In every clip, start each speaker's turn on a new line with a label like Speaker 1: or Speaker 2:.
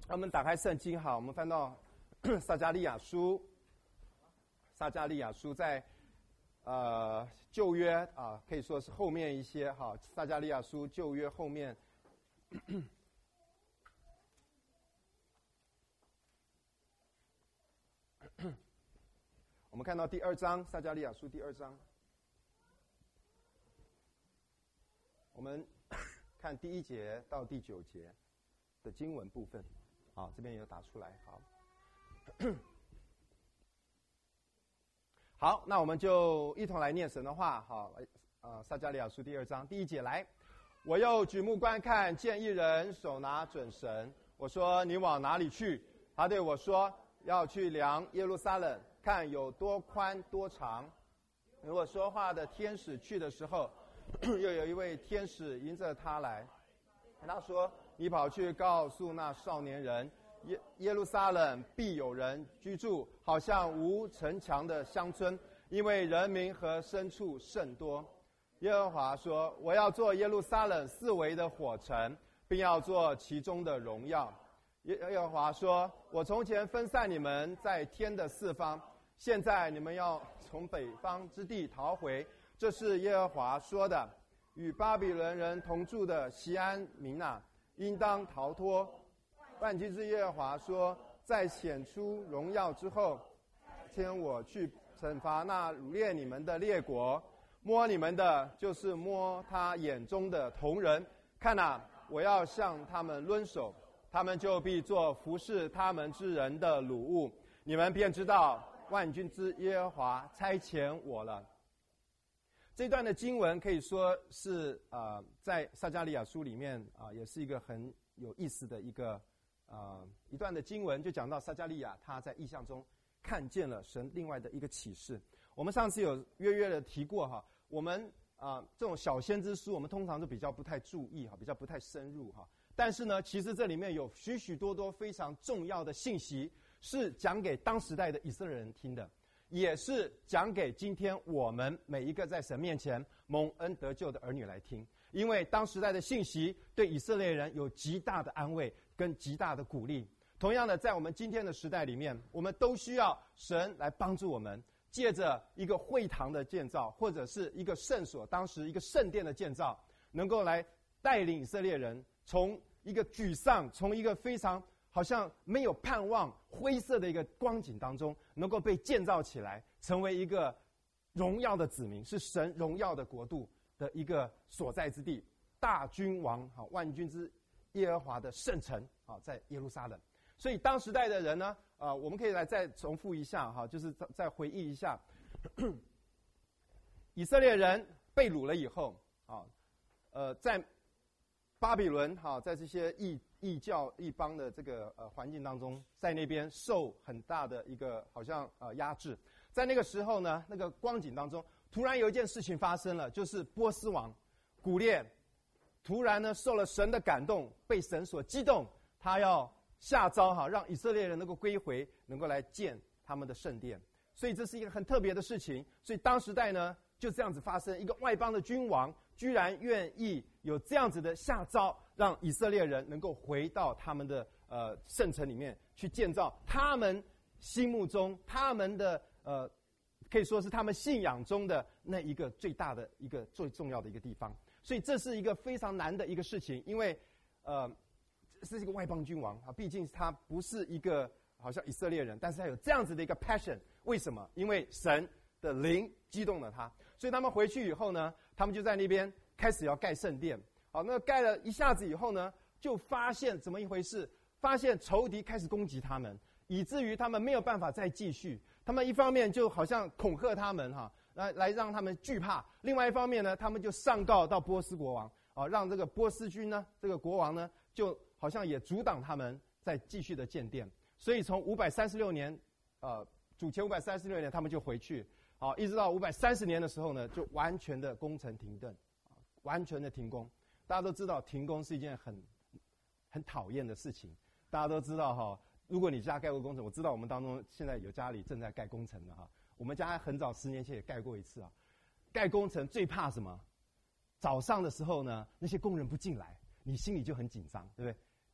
Speaker 1: 让我们打开圣经，好，我们翻到撒迦利亚书。撒迦利亚书在旧约啊，可以说是后面一些哈。撒迦利亚书旧约后面，我们看到第2章，撒迦利亚书第2章，我们看第1节到第9节的经文部分。好，这边有打出来。好，好，那我们就一同来念神的话。好，撒迦利亚书第2章第1节来，我又举目观看，见一人手拿准绳。我说：你往哪里去？他对我说：要去量耶路撒冷，看有多宽多长。与我说话的天使去的时候，又有一位天使迎着他来。他说：你跑去告诉那少年人，耶路撒冷必有人居住，好像无城墙的乡村，因为人民和牲畜甚多。耶和华说：我要做耶路撒冷四围的火城，并要做其中的荣耀。耶和华说：我从前分散你们在天的四方，现在你们要从北方之地逃回，这是耶和华说的。与巴比伦人同住的锡安民啊，应当逃脱。万军之耶和华说：在显出荣耀之后，牵我去惩罚那掳掠你们的列国，摸你们的就是摸他眼中的瞳人。看啊，我要向他们抡手，他们就必做服侍他们之人的掳物。你们便知道万军之耶和华差遣我了。这段的经文可以说是在撒迦利亚书里面也是一个很有意思的一段的经文，就讲到撒迦利亚他在异象中看见了神另外的一个启示。我们上次有约的提过哈，我们这种小先知书我们通常都比较不太注意哈，比较不太深入哈。但是呢，其实这里面有许许多多非常重要的信息，是讲给当时代的以色列人听的，也是讲给今天我们每一个在神面前蒙恩得救的儿女来听。因为当时代的信息对以色列人有极大的安慰跟极大的鼓励。同样的，在我们今天的时代里面，我们都需要神来帮助我们，借着一个会堂的建造，或者是一个圣所，当时一个圣殿的建造，能够来带领以色列人从一个沮丧，从一个非常好像没有盼望灰色的一个光景当中，能够被建造起来，成为一个荣耀的子民，是神荣耀的国度的一个所在之地，大君王万军之耶和华的圣城在耶路撒冷。所以当时代的人呢，我们可以来再重复一下哈，就是再回忆一下，以色列人被掳了以后在巴比伦在这些异教异邦的这个环境当中，在那边受很大的一个好像压制。在那个时候呢，那个光景当中，突然有一件事情发生了，就是波斯王古列突然呢受了神的感动，被神所激动，他要下诏让以色列人能够归回，能够来建他们的圣殿。所以这是一个很特别的事情。所以当时代呢就这样子发生，一个外邦的君王居然愿意有这样子的下诏，让以色列人能够回到他们的圣城里面去建造他们心目中他们的可以说是他们信仰中的那一个最大的一个最重要的一个地方。所以这是一个非常难的一个事情，因为是一个外邦君王毕竟他不是一个好像以色列人，但是他有这样子的一个 passion。 为什么？因为神的灵激动了他。所以他们回去以后呢，他们就在那边开始要盖圣殿。那盖了一下子以后呢，就发现怎么一回事，发现仇敌开始攻击他们，以至于他们没有办法再继续。他们一方面就好像恐吓他们来让他们惧怕，另外一方面呢，他们就上告到波斯国王让这个波斯君呢，这个国王呢，就好像也阻挡他们再继续的建殿。所以从536年主前536年他们就回去，一直到530年的时候呢，就完全的工程停顿，完全的停工。大家都知道停工是一件很讨厌的事情。大家都知道如果你家盖过工程，我知道我们当中现在有家里正在盖工程的我们家很早10年前也盖过一次盖工程最怕什么？早上的时候呢，那些工人不进来，你心里就很紧张，对不对？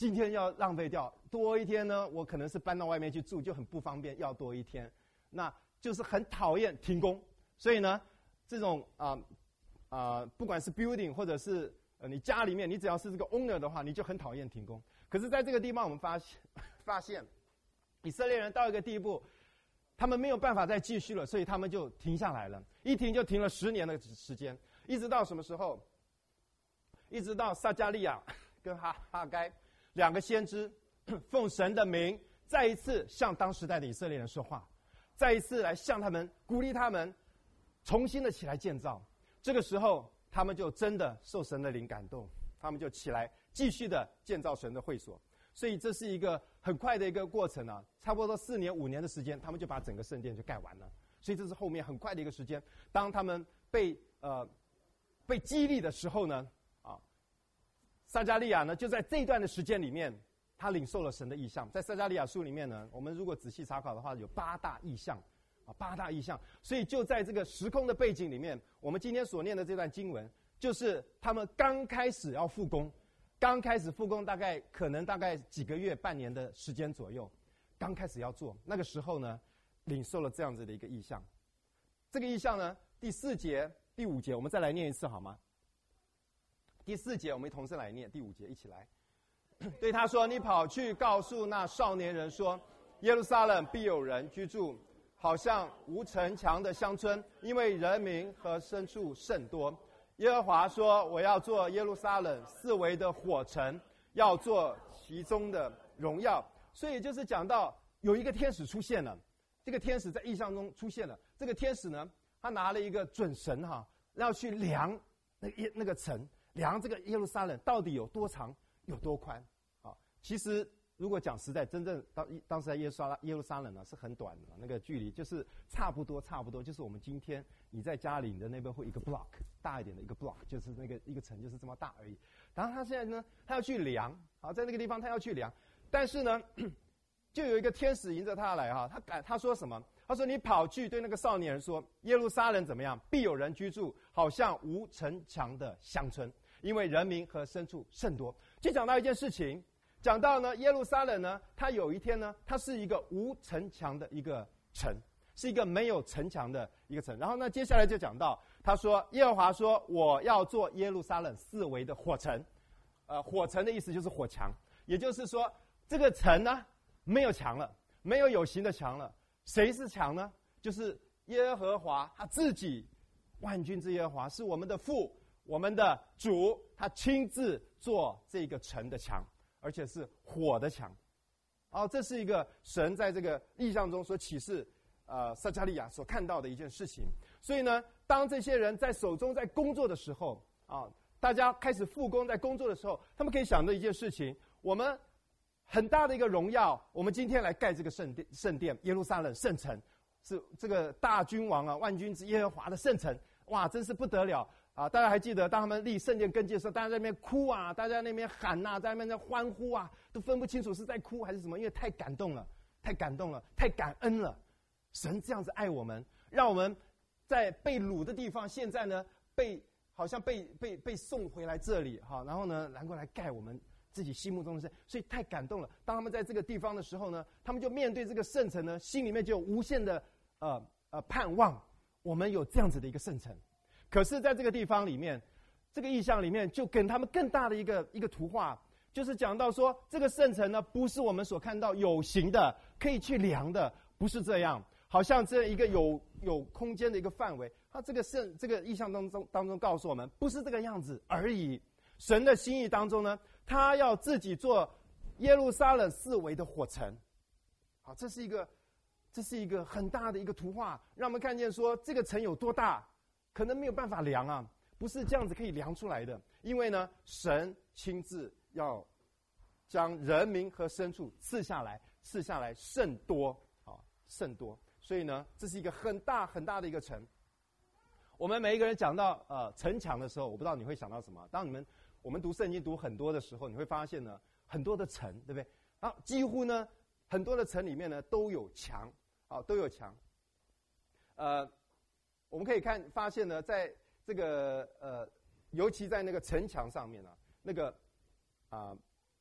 Speaker 1: 今天要浪费掉，多一天呢，我可能是搬到外面去住，就很不方便，要多一天，那就是很讨厌停工。所以呢，这种不管是 building 或者是你家里面，你只要是这个 owner 的话，你就很讨厌停工。可是在这个地方，我们发现以色列人到一个地步，他们没有办法再继续了，所以他们就停下来了。一停就停了10年的时间，一直到什么时候？一直到撒迦利亚跟哈该2个先知奉神的名，再一次向当时代的以色列人说话，再一次来向他们鼓励他们重新的起来建造。这个时候，他们就真的受神的灵感动，他们就起来继续的建造神的会所。所以这是一个很快的一个过程啊，差不多4年5年的时间，他们就把整个圣殿就盖完了。所以这是后面很快的一个时间。当他们被激励的时候呢，撒迦利亚呢就在这一段的时间里面，他领受了神的异象。在撒迦利亚书里面呢，我们如果仔细查考的话，有8大异象，8大异象。所以就在这个时空的背景里面，我们今天所念的这段经文，就是他们刚开始要复工。刚开始复工大概几个月半年的时间左右，刚开始要做，那个时候呢，领受了这样子的一个异象。这个异象呢，第4节、第5节，我们再来念一次好吗？第4节我们同声来念，第5节一起来。对他说：“你跑去告诉那少年人说，耶路撒冷必有人居住，好像无城墙的乡村，因为人民和牲畜甚多。耶和华说，我要做耶路撒冷4围的火城，要做其中的荣耀。”所以就是讲到有一个天使出现了，这个天使在异象中出现了。这个天使呢，他拿了一个准绳要去量那个城，量这个耶路撒冷到底有多长有多宽。其实如果讲实在，真正当时在耶路撒冷呢是很短的，那个距离就是差不多，就是我们今天你在家里你的那边会一个 block 大一点的一个 block， 就是那个一个城就是这么大而已。然后他现在呢，他要去量，在那个地方他要去量，但是呢，就有一个天使迎着他来他说什么？他说：“你跑去对那个少年人说，耶路撒冷怎么样？必有人居住，好像无城墙的乡村，因为人民和牲畜甚多。”就讲到一件事情。讲到呢，耶路撒冷呢，它有一天呢，它是一个无城墙的一个城，是一个没有城墙的一个城。然后呢，接下来就讲到，他说耶和华说，我要做耶路撒冷4围的火城。火城的意思就是火墙，也就是说这个城呢没有墙了，没有有形的墙了。谁是墙呢？就是耶和华他自己，万军之耶和华是我们的父，我们的主，他亲自做这个城的墙。而且是火的墙，这是一个神在这个异象中所启示，撒迦利亚所看到的一件事情。所以呢，当这些人在手中在工作的时候，大家开始复工在工作的时候，他们可以想到一件事情：我们很大的一个荣耀，我们今天来盖这个圣殿，耶路撒冷圣城，是这个大君王万军之耶和华的圣城，哇，真是不得了。大家还记得当他们立圣殿根基的时候，大家在那边哭大家在那边喊在那边欢呼都分不清楚是在哭还是什么，因为太感动了，太感恩了。神这样子爱我们，让我们在被掳的地方，现在呢好像被送回来这里然后呢能够来盖我们自己心目中的圣，所以太感动了。当他们在这个地方的时候呢，他们就面对这个圣城呢，心里面就有无限的盼望，我们有这样子的一个圣城。可是在这个地方里面，这个意象里面就给他们更大的一个图画，就是讲到说，这个圣城呢，不是我们所看到有形的可以去量的，不是这样，好像这一个有空间的一个范围。这个意象当中告诉我们，不是这个样子而已。神的心意当中呢，他要自己做耶路撒冷4围的火城。这是一个很大的一个图画，让我们看见说这个城有多大。可能没有办法量不是这样子可以量出来的。因为呢，神亲自要将人民和牲畜赐下来甚多甚多。所以呢，这是一个很大很大的一个城。我们每一个人讲到城墙的时候，我不知道你会想到什么。当我们读圣经读很多的时候，你会发现呢，很多的城，对不对？几乎呢，很多的城里面呢都有墙都有墙。我们可以发现呢，在这个尤其在那个城墙上面那个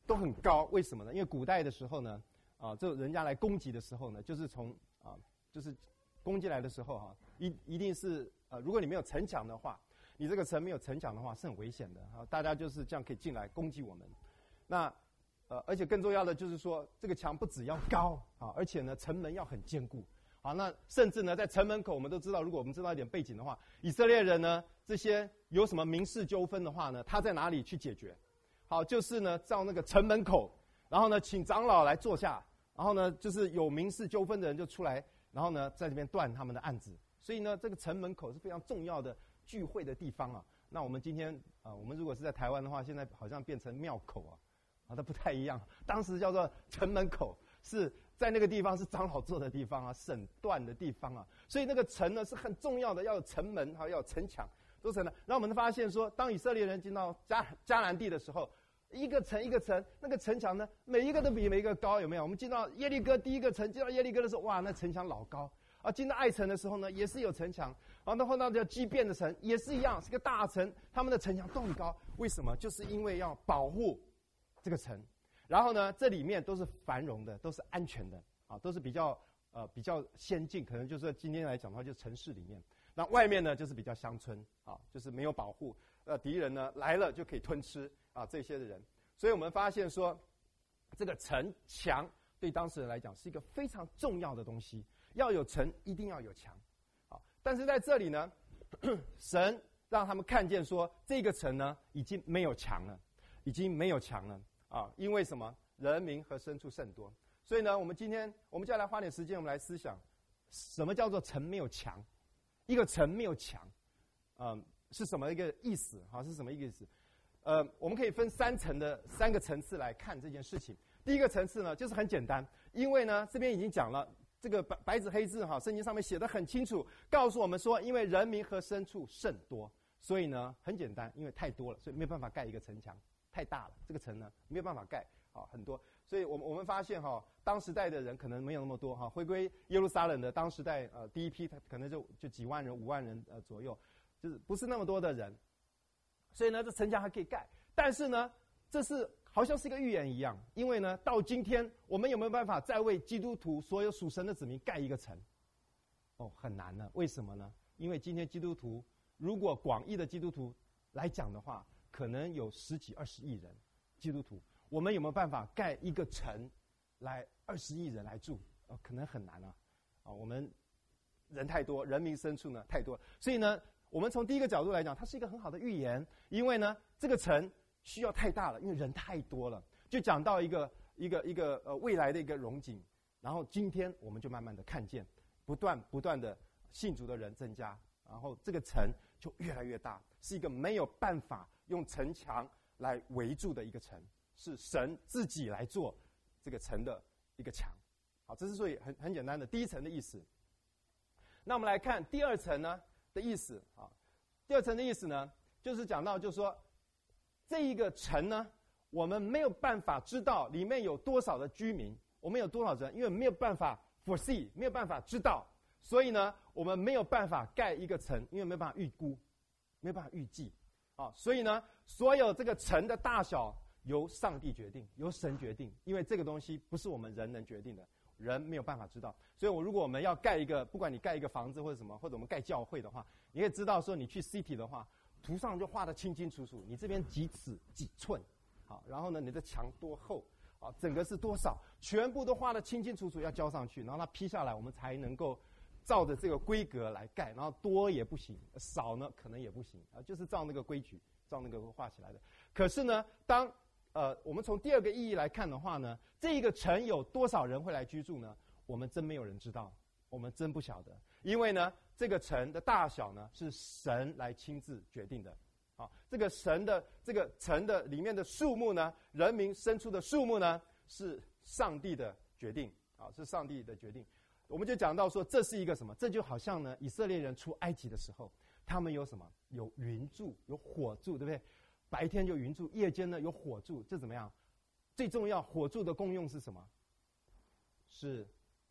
Speaker 1: 都很高。为什么呢？因为古代的时候呢，这人家来攻击的时候呢，就是就是攻击来的时候一定是如果你没有城墙的话，你这个城没有城墙的话是很危险的大家就是这样可以进来攻击我们。那而且更重要的就是说，这个墙不只要高而且呢城门要很坚固。好，那甚至呢，在城门口，我们都知道，如果我们知道一点背景的话，以色列人呢，这些有什么民事纠纷的话呢，他在哪里去解决？好，就是呢，到那个城门口，然后呢，请长老来坐下，然后呢，就是有民事纠纷的人就出来，然后呢，在这边断他们的案子。所以呢，这个城门口是非常重要的聚会的地方那我们今天我们如果是在台湾的话，现在好像变成庙口它不太一样。当时叫做城门口，是在那个地方是长老坐的地方审断的地方所以那个城呢是很重要的，要有城门要有城墙，都成了。然后我们发现说，当以色列人进到迦南地的时候，一个城一个城，那个城墙呢，每一个都比每一个高，有没有？我们进到耶利哥第一个城，进到耶利哥的时候，哇，那城墙老高进到爱城的时候呢，也是有城墙。然后到叫基遍的城也是一样，是个大城，他们的城墙都很高。为什么？就是因为要保护这个城。然后呢，这里面都是繁荣的，都是安全的都是比较先进，可能就是今天来讲的话，就是城市里面。那外面呢，就是比较乡村就是没有保护，敌人呢来了就可以吞吃这些的人。所以我们发现说，这个城墙对当时人来讲是一个非常重要的东西，要有城一定要有墙但是在这里呢，神让他们看见说，这个城呢已经没有墙了，已经没有墙了因为什么？人民和牲畜甚多。所以呢，我们今天我们就要来花点时间，我们来思想，什么叫做城没有墙？一个城没有墙，是什么一个意思？是什么意思？我们可以分三个层次来看这件事情。第一个层次呢，就是很简单，因为呢这边已经讲了，这个白纸黑字圣经上面写得很清楚，告诉我们说，因为人民和牲畜甚多，所以呢很简单，因为太多了，所以没有办法盖一个城墙。太大了，这个城呢没有办法盖很多，所以我们发现当时代的人可能没有那么多回归耶路撒冷的当时代第一批可能就几万人5万人左右，就是不是那么多的人，所以呢这城墙还可以盖。但是呢这是好像是一个预言一样，因为呢到今天我们有没有办法再为基督徒所有属神的子民盖一个城？很难了。为什么呢？因为今天基督徒如果广义的基督徒来讲的话，可能有10几20亿人基督徒，我们有没有办法盖一个城来20亿人来住？可能很难我们人太多，人民牲畜呢太多，所以呢我们从第一个角度来讲，它是一个很好的预言。因为呢这个城需要太大了，因为人太多了，就讲到一个未来的一个荣景。然后今天我们就慢慢的看见不断的信主的人增加，然后这个城就越来越大，是一个没有办法用城墙来围住的一个城，是神自己来做这个城的一个墙。好，这是所以很简单的第一层的意思。那我们来看第二层呢的意思第二层的意思呢，就是讲到就是说，这一个城呢，我们没有办法知道里面有多少的居民，我们有多少人，因为没有办法 foresee， 没有办法知道，所以呢我们没有办法盖一个城，因为没有办法预估，没有办法预计所以呢所有这个城的大小由上帝决定，由神决定，因为这个东西不是我们人能决定的，人没有办法知道。所以如果我们要盖一个，不管你盖一个房子或者什么，或者我们盖教会的话，你可以知道说，你去 city 的话，图上就画得清清楚楚，你这边几尺几寸然后呢你的墙多厚整个是多少，全部都画得清清楚楚，要交上去，然后它批下来，我们才能够照着这个规格来盖，然后多也不行，少呢可能也不行就是照那个规矩，照那个画起来的。可是呢当我们从第二个意义来看的话呢，这一个城有多少人会来居住呢？我们真没有人知道，我们真不晓得，因为呢这个城的大小呢是神来亲自决定的这个神的这个城的里面的数目呢，人民牲畜的数目呢，是上帝的决定是上帝的决定。我们就讲到说，这是一个什么？这就好像呢以色列人出埃及的时候，他们有什么？有云柱，有火柱，对不对？白天就云柱，夜间呢有火柱，这怎么样？最重要，火柱的功用是什么？是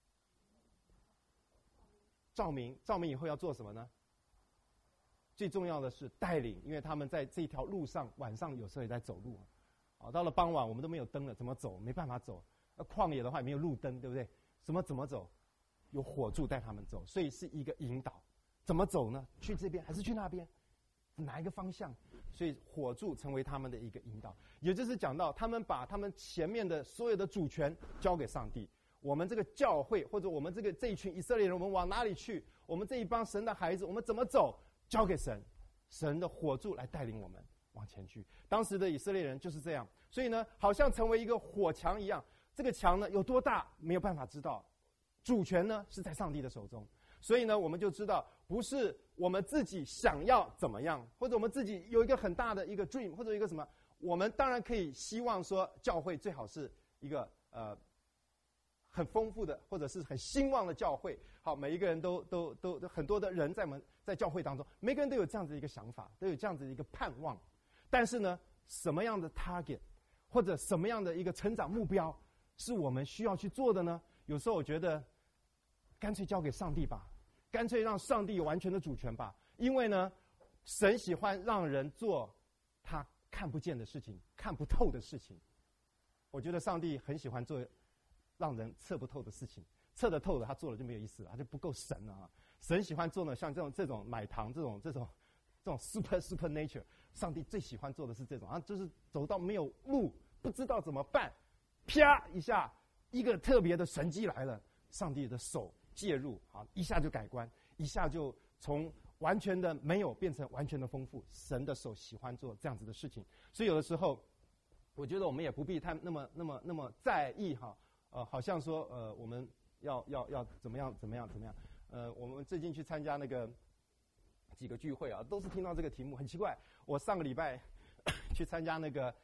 Speaker 1: 照明。照明以后要做什么呢？最重要的是带领，因为他们在这条路上晚上有时候也在走路到了傍晚我们都没有灯了，怎么走？没办法走。旷野的话也没有路灯，对不对？怎么走？有火柱带他们走，所以是一个引导。怎么走呢？去这边还是去那边？哪一个方向？所以火柱成为他们的一个引导，也就是讲到他们把他们前面的所有的主权交给上帝。我们这个教会或者我们这一群以色列人，我们往哪里去？我们这一帮神的孩子，我们怎么走？交给神，神的火柱来带领我们往前去。当时的以色列人就是这样，所以呢，好像成为一个火墙一样。这个墙呢有多大没有办法知道，主权呢是在上帝的手中。所以呢，我们就知道不是我们自己想要怎么样，或者我们自己有一个很大的一个 dream 或者一个什么，我们当然可以希望说教会最好是一个很丰富的或者是很兴旺的教会。好，每一个人都很多的人在教会当中，每个人都有这样子一个想法，都有这样子一个盼望。但是呢，什么样的 target 或者什么样的一个成长目标是我们需要去做的呢？有时候我觉得干脆交给上帝吧，干脆让上帝有完全的主权吧。因为呢，神喜欢让人做他看不见的事情，看不透的事情。我觉得上帝很喜欢做让人测不透的事情，测得透的他做了就没有意思了，他就不够神了啊。神喜欢做呢，像这种买糖这种 super nature， 上帝最喜欢做的是这种啊，就是走到没有路不知道怎么办，啪一下一个特别的神迹来了，上帝的手介入啊，一下就改观，一下就从完全的没有变成完全的丰富。神的手喜欢做这样子的事情，所以有的时候我觉得我们也不必太那么在意哈，好像说我们要怎么样。我们最近去参加那个几个聚会啊，都是听到这个题目，很奇怪。我上个礼拜去参加那个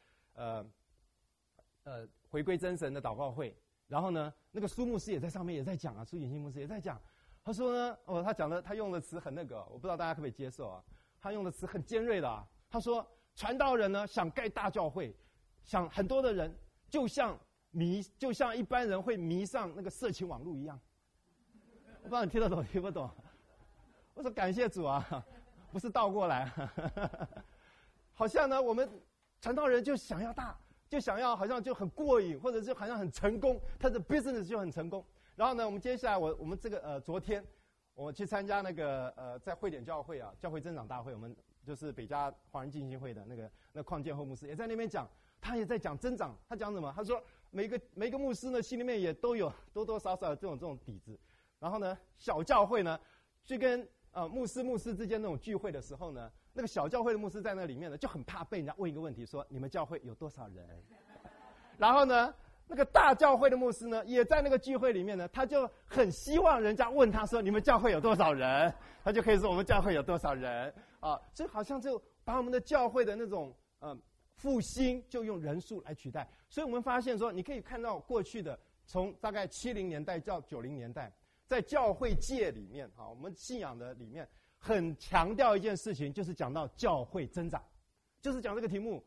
Speaker 1: 回归真神的祷告会，然后呢，那个苏牧师也在上面也在讲啊，苏锦新牧师也在讲。他说呢，他用的词很那个，我不知道大家可不可以接受啊？他用的词很尖锐的啊。他说，传道人呢想盖大教会，想很多的人就像一般人会迷上那个色情网络一样。我不知道你听得懂听不懂？我说感谢主啊，不是倒过来。好像呢，我们传道人就想要大，就想要好像就很过瘾，或者是好像很成功，他的 business 就很成功。然后呢，我们接下来我们这个昨天我去参加那个在汇点教会啊，教会增长大会，我们就是北加华人浸信会的那邝建厚牧师也在那边讲，他也在讲增长。他讲什么？他说每个牧师呢心里面也都有多多少少这种底子。然后呢，小教会呢去跟牧师之间那种聚会的时候呢，那个小教会的牧师在那里面呢就很怕被人家问一个问题，说你们教会有多少人？然后呢，那个大教会的牧师呢也在那个聚会里面呢，他就很希望人家问他说你们教会有多少人，他就可以说我们教会有多少人啊。所以好像就把我们的教会的那种复兴就用人数来取代。所以我们发现说，你可以看到过去的从大概70年代到90年代，在教会界里面我们信仰的里面很强调一件事情，就是讲到教会增长，就是讲这个题目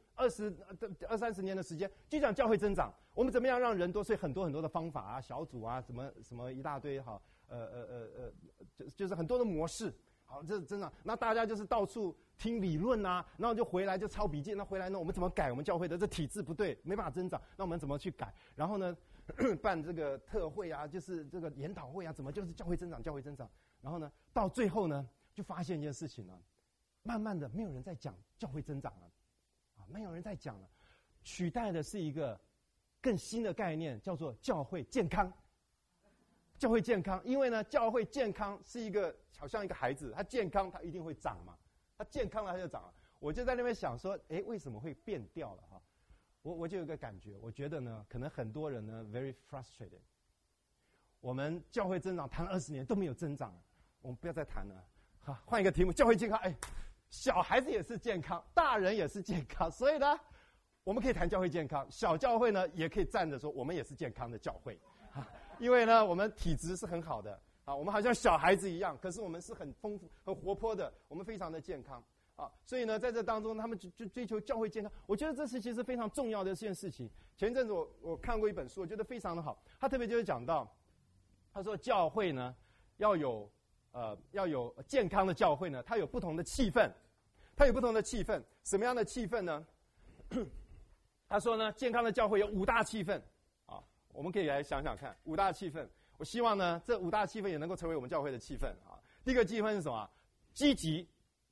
Speaker 1: 20-30年的时间，就讲教会增长。我们怎么样让人多？所以很多的方法啊、小组啊、什么一大堆就是很多的模式。好，这是增长。那大家就是到处听理论啊，然后就回来就抄笔记。那回来呢，我们怎么改我们教会的这体制不对，没办法增长？那我们怎么去改？然后呢，办这个特会啊，就是这个研讨会啊，怎么就是教会增长？然后呢，到最后呢，就发现一件事情呢，慢慢的没有人在讲教会增长了，没有人在讲了，取代的是一个更新的概念，叫做教会健康。教会健康，因为呢，教会健康是一个好像一个孩子，他健康他一定会长嘛，他健康了他就长了。我就在那边想说，为什么会变掉了哈？我就有个感觉，我觉得呢，可能很多人呢 very frustrated。我们教会增长谈了20年都没有增长了，我们不要再谈了，好，换一个题目，教会健康。小孩子也是健康，大人也是健康，所以呢，我们可以谈教会健康。小教会呢，也可以站着说，我们也是健康的教会。因为呢，我们体质是很好的啊，我们好像小孩子一样，可是我们是很丰富、很活泼的，我们非常的健康啊。所以呢，在这当中，他们就追求教会健康。我觉得这是其实非常重要的一件事情。前一阵子我看过一本书，我觉得非常的好。他特别就是讲到，他说教会呢要有健康的教会呢，它有不同的气氛，它有不同的气氛。什么样的气氛呢？ 他说呢，健康的教会有5大气氛啊，我们可以来想想看5大气氛。我希望呢，这5大气氛也能够成为我们教会的气氛啊。第一个气氛是什么？积极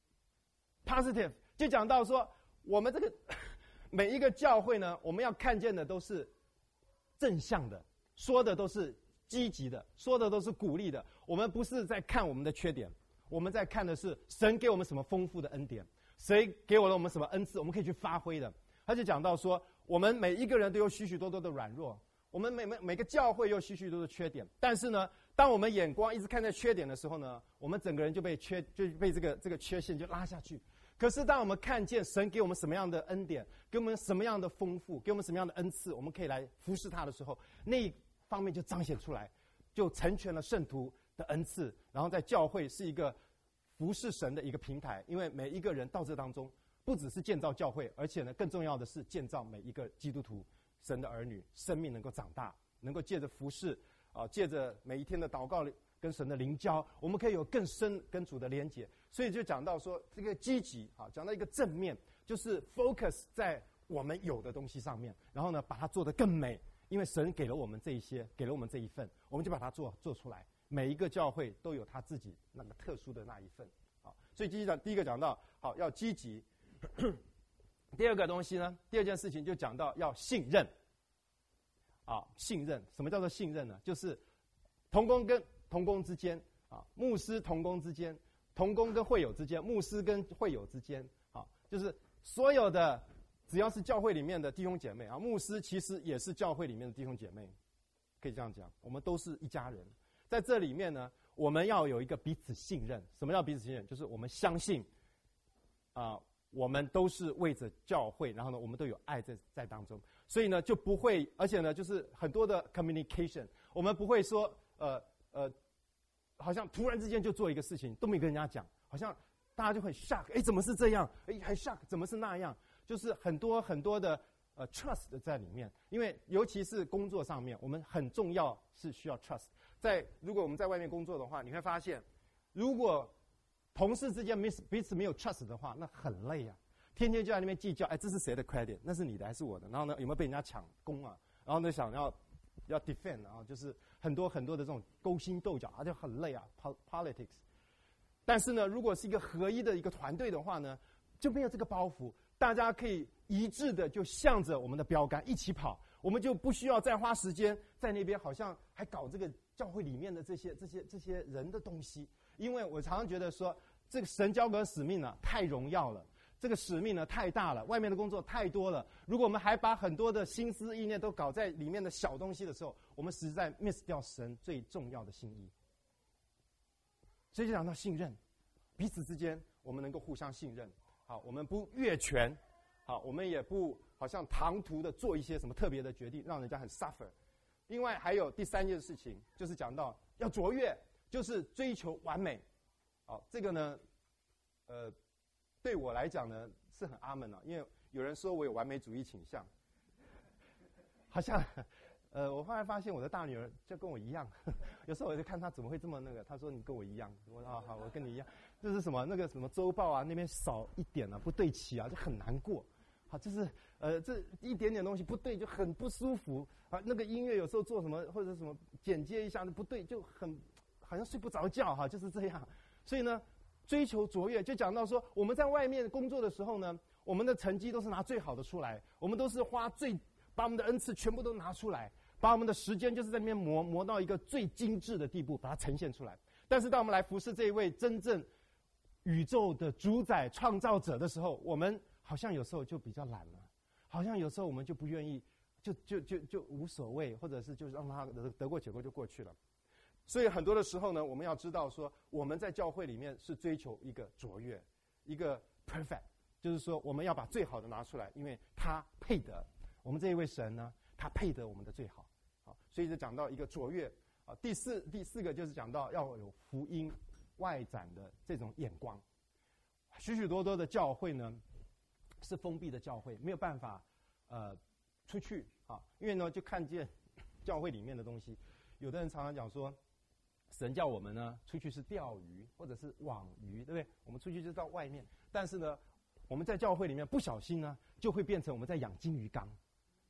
Speaker 1: ，positive， 就讲到说，我们这个每一个教会呢，我们要看见的都是正向的，说的都是积极的，说的都是鼓励的。我们不是在看我们的缺点，我们在看的是神给我们什么丰富的恩典，谁给我了我们什么恩赐，我们可以去发挥的。他就讲到说，我们每一个人都有许许多多的软弱，我们每个教会有许许多多的缺点，但是呢，当我们眼光一直看在缺点的时候呢，我们整个人就被这个缺陷就拉下去。可是当我们看见神给我们什么样的恩典，给我们什么样的丰富，给我们什么样的恩赐，我们可以来服侍他的时候，那一方面就彰显出来，就成全了圣徒的恩赐。然后在教会是一个服侍神的一个平台，因为每一个人到这当中，不只是建造教会，而且呢，更重要的是建造每一个基督徒，神的儿女，生命能够长大，能够借着服侍借着每一天的祷告跟神的灵交，我们可以有更深跟主的连结。所以就讲到说，这个积极讲到一个正面，就是 focus 在我们有的东西上面，然后呢，把它做得更美。因为神给了我们这一些，给了我们这一份，我们就把它做出来。每一个教会都有他自己那个特殊的那一份。所以第一个讲到要积极。第二个东西呢，第二件事情就讲到要信任。信任，什么叫做信任呢？就是同工跟同工之间牧师同工之间，同工跟会友之间，牧师跟会友之间就是所有的只要是教会里面的弟兄姐妹牧师其实也是教会里面的弟兄姐妹，可以这样讲，我们都是一家人。在这里面呢，我们要有一个彼此信任。什么叫彼此信任？就是我们相信我们都是为着教会，然后呢，我们都有爱在当中，所以呢就不会，而且呢就是很多的 communication， 我们不会说好像突然之间就做一个事情都没跟人家讲，好像大家就很 shock， 怎么是这样？很 shock， 怎么是那样？就是很多很多的trust 在里面，因为尤其是工作上面，我们很重要是需要 trust。如果我们在外面工作的话，你会发现，如果同事之间彼此没有 trust 的话，那很累啊！天天就在那边计较，这是谁的 credit？ 那是你的还是我的？然后呢，有没有被人家抢功啊？然后呢，想要 defend 就是很多很多的这种勾心斗角，就很累politics。但是呢，如果是一个合一的一个团队的话呢，就没有这个包袱，大家可以一致的就向着我们的标杆一起跑，我们就不需要再花时间在那边好像还搞这个教会里面的这些人的东西。因为我常常觉得说，这个神交给使命太荣耀了，这个使命太大了，外面的工作太多了。如果我们还把很多的心思意念都搞在里面的小东西的时候，我们实在 miss 掉神最重要的心意。所以就讲到信任，彼此之间我们能够互相信任。我们不越权，我们也不好像唐突的做一些什么特别的决定，让人家很 suffer。另外还有第三件事情，就是讲到要卓越，就是追求完美。这个呢，对我来讲呢是很阿门因为有人说我有完美主义倾向，好像我后来发现我的大女儿就跟我一样，有时候我就看她怎么会这么那个，她说你跟我一样，我说好，我跟你一样，就是什么那个什么周报那边少一点不对齐就很难过。就是这一点点东西不对就很不舒服那个音乐有时候做什么或者什么剪接一下不对，就很好像睡不着觉就是这样。所以呢，追求卓越就讲到说，我们在外面工作的时候呢，我们的成绩都是拿最好的出来，我们都是把我们的恩赐全部都拿出来，把我们的时间就是在那边磨到一个最精致的地步，把它呈现出来。但是当我们来服侍这一位真正宇宙的主宰创造者的时候，我们好像有时候就比较懒了，好像有时候我们就不愿意，就无所谓，或者是就让他得过且过就过去了。所以很多的时候呢，我们要知道说，我们在教会里面是追求一个卓越，一个 perfect， 就是说我们要把最好的拿出来，因为他配得。我们这一位神呢，他配得我们的最好。所以就讲到一个卓越。第四个就是讲到要有福音外展的这种眼光。许许多多的教会呢是封闭的教会，没有办法出去因为呢就看见教会里面的东西。有的人常常讲说，神叫我们呢出去是钓鱼或者是网鱼，对不对？我们出去就到外面，但是呢我们在教会里面不小心呢就会变成我们在养金鱼缸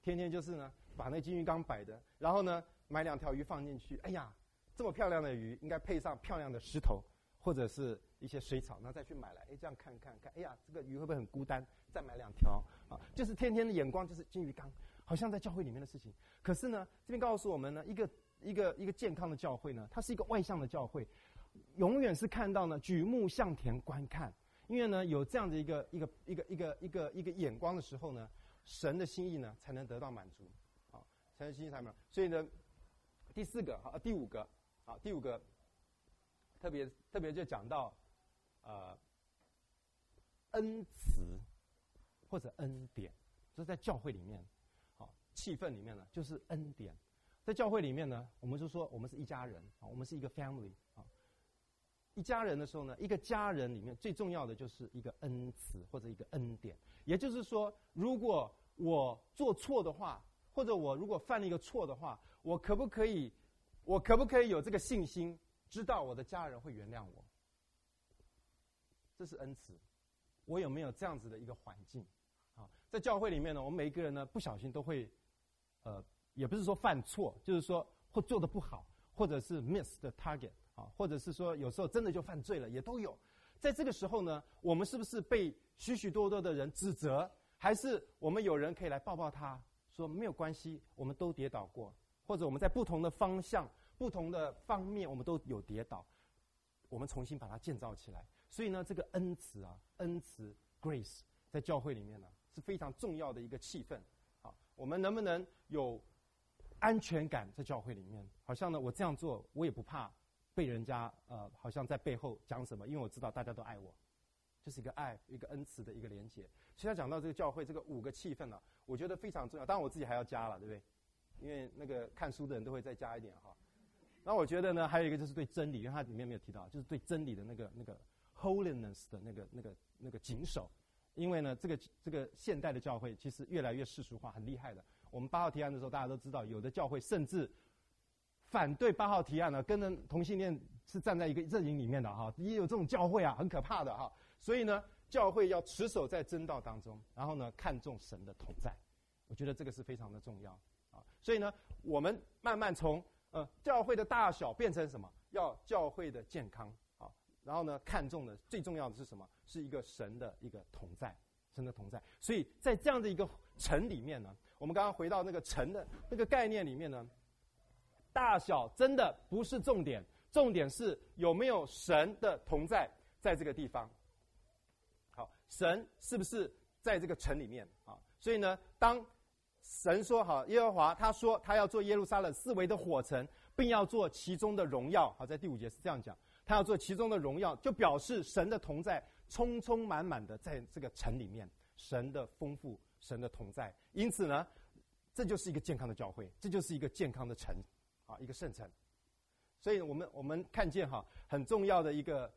Speaker 1: 天天就是呢把那金鱼缸摆的，然后呢买2条鱼放进去，哎呀，这么漂亮的鱼，应该配上漂亮的石头或者是一些水草，那再去买来，这样看，哎呀，这个鱼会不会很孤单？再买2条啊，就是天天的眼光就是金鱼缸，好像在教会里面的事情。可是呢，这边告诉我们呢，一个健康的教会呢，它是一个外向的教会，永远是看到呢举目向田观看，因为呢有这样的一个眼光的时候呢，神的心意呢才能得到满足，啊，神的心意才能满足。所以呢，第五个，特别就讲到恩慈或者恩典，这在教会里面，好气氛里面呢就是恩典。在教会里面呢，我们就说我们是一家人，我们是一个 family 啊。一家人的时候呢，一个家人里面最重要的就是一个恩慈或者一个恩典。也就是说，如果我做错的话，或者我如果犯了一个错的话，我可不可以有这个信心，知道我的家人会原谅我？这是恩慈。我有没有这样子的一个环境？啊，在教会里面呢，我们每一个人呢，不小心都会，也不是说犯错，就是说或做得不好，或者是 miss the target 啊，或者是说有时候真的就犯罪了，也都有。在这个时候呢，我们是不是被许许多多的人指责，还是我们有人可以来抱抱他，说没有关系，我们都跌倒过，或者我们在不同的方向、不同的方面，我们都有跌倒，我们重新把它建造起来。所以呢，这个恩慈 grace 在教会里面呢是非常重要的一个气氛。好，我们能不能有安全感在教会里面？好像呢，我这样做我也不怕被人家好像在背后讲什么，因为我知道大家都爱我，就是一个爱、一个恩慈的一个连结。所以他讲到这个教会这个5个气氛呢，我觉得非常重要。当然我自己还要加了，对不对？因为那个看书的人都会再加一点哈。那我觉得呢，还有一个就是对真理，因为它里面没有提到，就是对真理的那个 holiness 的那个谨守。因为呢，这个现代的教会其实越来越世俗化，很厉害的。我们8号提案的时候，大家都知道，有的教会甚至反对8号提案呢，跟同性恋是站在一个阵营里面的哈，也有这种教会啊，很可怕的哈。所以呢，教会要持守在真道当中，然后呢，看重神的同在。我觉得这个是非常的重要啊。所以呢，我们慢慢从教会的大小变成什么？要教会的健康啊。然后呢，看重的最重要的是什么？是一个神的一个同在，神的同在。所以在这样的一个城里面呢，我们刚刚回到那个城的那个概念里面呢，大小真的不是重点，重点是有没有神的同在在这个地方。好，神是不是在这个城里面啊？所以呢，当神说好，耶和华他说他要做耶路撒冷4围的火城，并要做其中的荣耀。好，在第5节是这样讲。他要做其中的荣耀，就表示神的同在充充满满的在这个城里面，神的丰富，神的同在。因此呢，这就是一个健康的教会，这就是一个健康的城，啊，一个圣城。所以我们看见哈，很重要的一个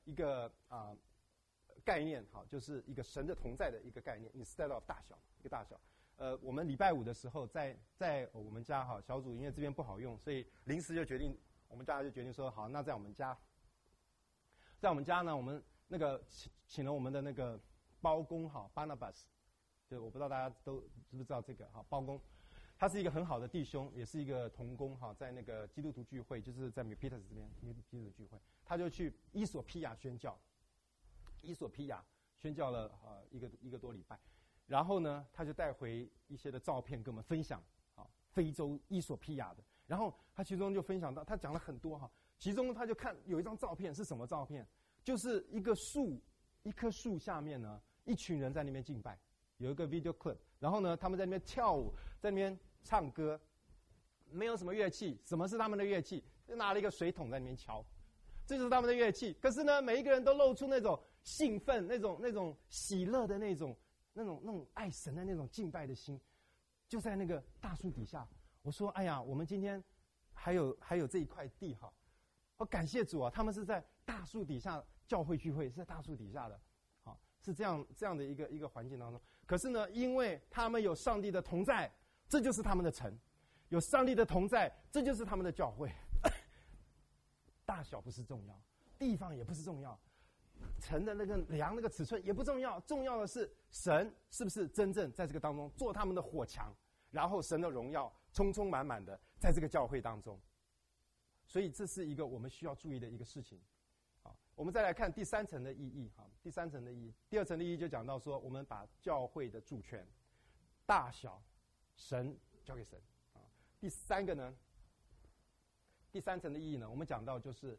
Speaker 1: 概念哈，就是一个神的同在的一个概念 ，instead of 大小，一个大小。我们礼拜5的时候在我们家哈小组，因为这边不好用，所以临时就决定，我们大家就决定说，好，那在我们家。在我们家呢，我们那个请了我们的那个包公哈 Barnabas， 对，我不知道大家都知不知道这个哈，包公，他是一个很好的弟兄，也是一个同工哈，在那个基督徒聚会，就是在 Peters 这边基督徒聚会，他就去伊索匹亚宣教，伊索匹亚宣教了一个多礼拜，然后呢，他就带回一些的照片跟我们分享啊，非洲伊索匹亚的，然后他其中就分享到，他讲了很多哈。其中他就看有一张照片，是什么照片？就是一棵树下面呢，一群人在那边敬拜，有一个 video clip， 然后呢，他们在那边跳舞，在那边唱歌，没有什么乐器。什么是他们的乐器？就拿了一个水桶在那边敲，这就是他们的乐器。可是呢，每一个人都露出那种兴奋、那种喜乐的那种爱神的那种敬拜的心，就在那个大树底下。我说：“哎呀，我们今天还有这一块地哈。”我感谢主啊，他们是在大树底下教会聚会，是在大树底下的，好，是这样的一个环境当中。可是呢，因为他们有上帝的同在，这就是他们的城；有上帝的同在，这就是他们的教会。大小不是重要，地方也不是重要，城的那个量那个尺寸也不重要，重要的是神是不是真正在这个当中做他们的火墙， 然后神的荣耀充充满满的在这个教会当中。所以这是一个我们需要注意的一个事情。好，我们再来看第三层的意义。好，第三层的意义，第二层的意义就讲到说，我们把教会的主权、大小、神交给神。啊，第三个呢，第三层的意义呢，我们讲到就是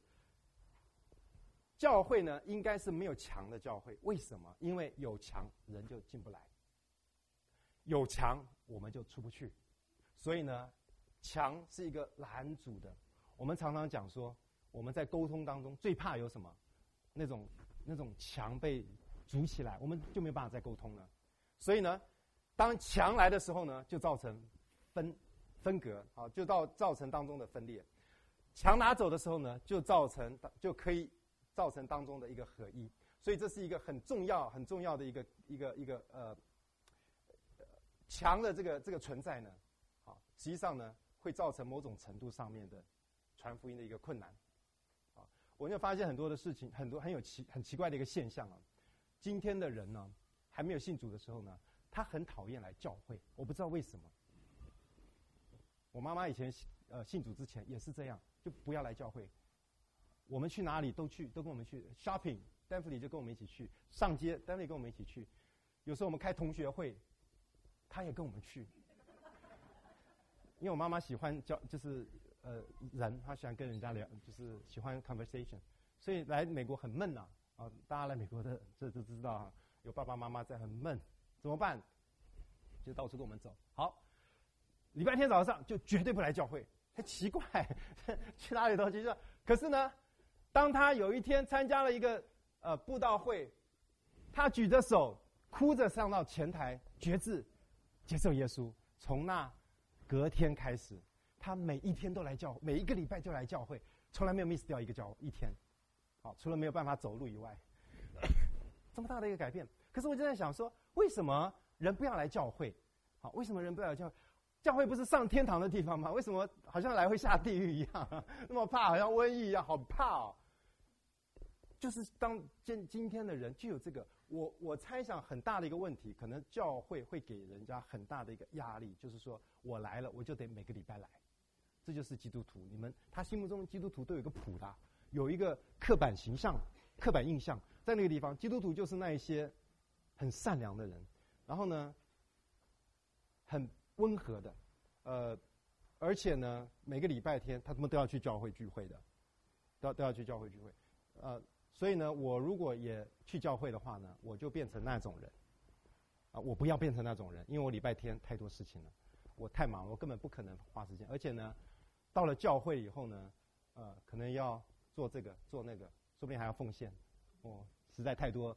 Speaker 1: 教会呢应该是没有墙的教会。为什么？因为有墙人就进不来，有墙我们就出不去。所以呢，墙是一个拦阻的。我们常常讲说，我们在沟通当中最怕有什么？那种墙被筑起来，我们就没有办法再沟通了。所以呢，当墙来的时候呢，就造成分隔，啊，就造成当中的分裂。墙拿走的时候呢，就可以造成当中的一个合一。所以这是一个很重要的一个墙的这个存在呢，啊，实际上呢会造成某种程度上面的传福音的一个困难。啊，我就发现很多的事情，很奇怪的一个现象啊。今天的人呢，还没有信主的时候呢，他很讨厌来教会，我不知道为什么。我妈妈以前信主之前也是这样，就不要来教会。我们去哪里都跟我们去 shopping， 丹弗里就跟我们一起去上街，丹弗里跟我们一起去。有时候我们开同学会，他也跟我们去。因为我妈妈喜欢人，她喜欢跟人家聊，就是喜欢 conversation， 所以来美国很闷呐。大家来美国的这都知道啊，有爸爸妈妈在很闷，怎么办？就到处跟我们走。好，礼拜天早上就绝对不来教会，很奇怪，去哪里都去。可是呢，当他有一天参加了一个布道会，他举着手哭着上到前台决志接受耶稣，从那隔天开始，他每一天都来每一个礼拜就来教会，从来没有 miss 掉一天。好，除了没有办法走路以外，这么大的一个改变。可是我就在想说，为什么人不要来教会？好，为什么人不要来教会？教会不是上天堂的地方吗？为什么好像来会下地狱一样，那么怕，好像瘟疫一样，好怕哦。就是今天的人就有这个，我猜想很大的一个问题，可能教会会给人家很大的一个压力，就是说我来了，我就得每个礼拜来。这就是基督徒，他心目中的基督徒都有一个谱的，有一个刻板印象，在那个地方，基督徒就是那一些很善良的人，然后呢，很温和的，而且呢，每个礼拜天他们都要去教会聚会的，都要去教会聚会，所以呢，我如果也去教会的话呢，我就变成那种人，我不要变成那种人，因为我礼拜天太多事情了，我太忙了，我根本不可能花时间，而且呢，到了教会以后呢，可能要做这个做那个，说不定还要奉献，实在太多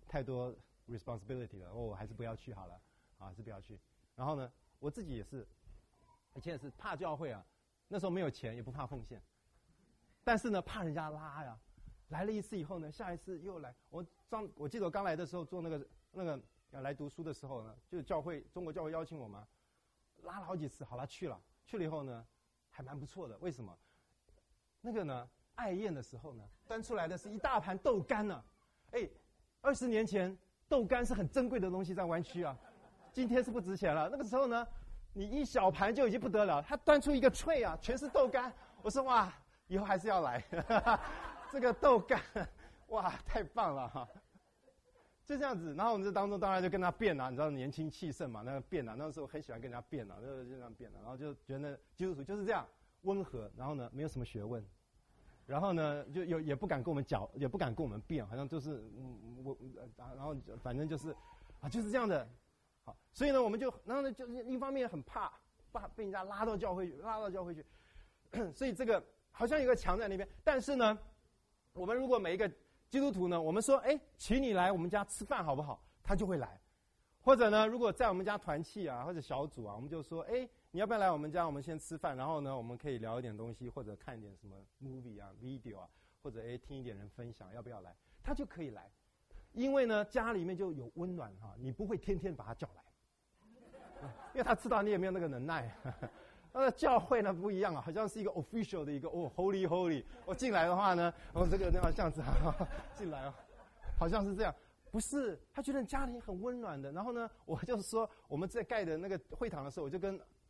Speaker 1: responsibility 了，我还是不要去好了，还是不要去。然后呢，我自己也是，以前也是怕教会啊，那时候没有钱，也不怕奉献，但是呢，怕人家拉呀。来了一次以后呢，下一次又来。我记得我刚来的时候做那个来读书的时候呢，就是中国教会邀请我们，拉了好几次，好了去了以后呢，还蛮不错的。为什么？那个呢，爱宴的时候呢，端出来的是一大盘豆干呢。20年前豆干是很珍贵的东西，在湾区啊，今天是不值钱了。那个时候呢，你一小盘就已经不得了，他端出一个tray啊，全是豆干。我说哇，以后还是要来。这个豆干，哇，太棒了哈！就这样子，然后我们这当中当然就跟他辩啊，你知道年轻气盛嘛，那个辩啊，那时候很喜欢跟人家辩啊，就这样辩啊，然后就觉得基督徒就是这样温和，然后呢没有什么学问，然后呢就也不敢跟我们讲，也不敢跟我们辩，好像就是然后反正就是就是这样的，好，所以呢我们然后呢就是一方面很怕被人家拉到教会去，所以这个好像有个墙在那边，但是呢。我们如果每一个基督徒呢，我们说，请你来我们家吃饭好不好？他就会来。或者呢，如果在我们家团契啊，或者小组啊，我们就说，你要不要来我们家？我们先吃饭，然后呢，我们可以聊一点东西，或者看一点什么 movie 啊、video 啊，或者听一点人分享，要不要来？他就可以来，因为呢，家里面就有温暖哈，你不会天天把他叫来，因为他知道你也没有那个能耐。教会呢不一样啊，好像是一个 official 的一个holy， 我进来的话呢，这个这样子进来好像是这样，不是，他觉得家里很温暖的。然后呢，我就是说我们在盖的那个会堂的时候，我就跟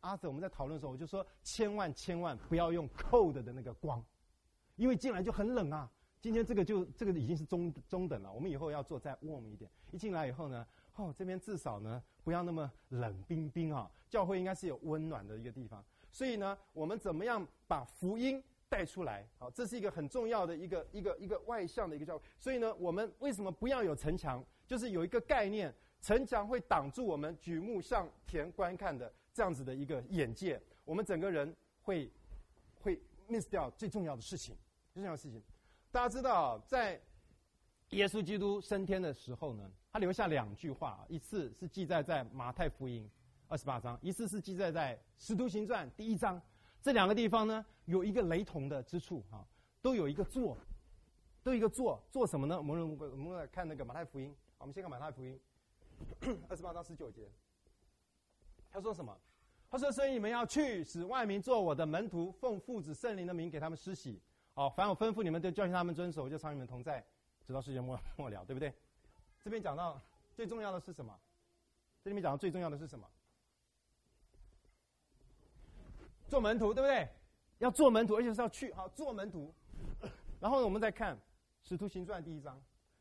Speaker 1: 阿 Sir 我们在讨论的时候，我就说千万不要用 cold 的那个光，因为进来就很冷啊。今天这个已经是中等了，我们以后要做再 warm 一点。一进来以后呢，这边至少呢不要那么冷冰冰啊，教会应该是有温暖的一个地方。所以呢，我们怎么样把福音带出来？好，这是一个很重要的一个外向的一个教会。所以呢，我们为什么不要有城墙？就是有一个概念，城墙会挡住我们举目向田观看的这样子的一个眼界，我们整个人会 miss 掉最重要的事情。最重要的事情，大家知道，在耶稣基督升天的时候呢，他留下2句话，一次是记载在马太福音28章，一次是记载在使徒行传1章。这2个地方呢，有一个雷同的之处啊，都有一个做，做什么呢？我们来看那个马太福音，我们先看马太福音28章19节，他说什么？他说：“所以你们要去，使万民做我的门徒，奉父子圣灵的名给他们施洗。凡我吩咐你们，都教训他们遵守，我就常与你们同在，直到世界末了。”对不对？这边讲到最重要的是什么？这里面讲到最重要的是什么？做门徒，对不对？要做门徒，而且是要去，好，做门徒。然后我们再看《使徒行传》1章，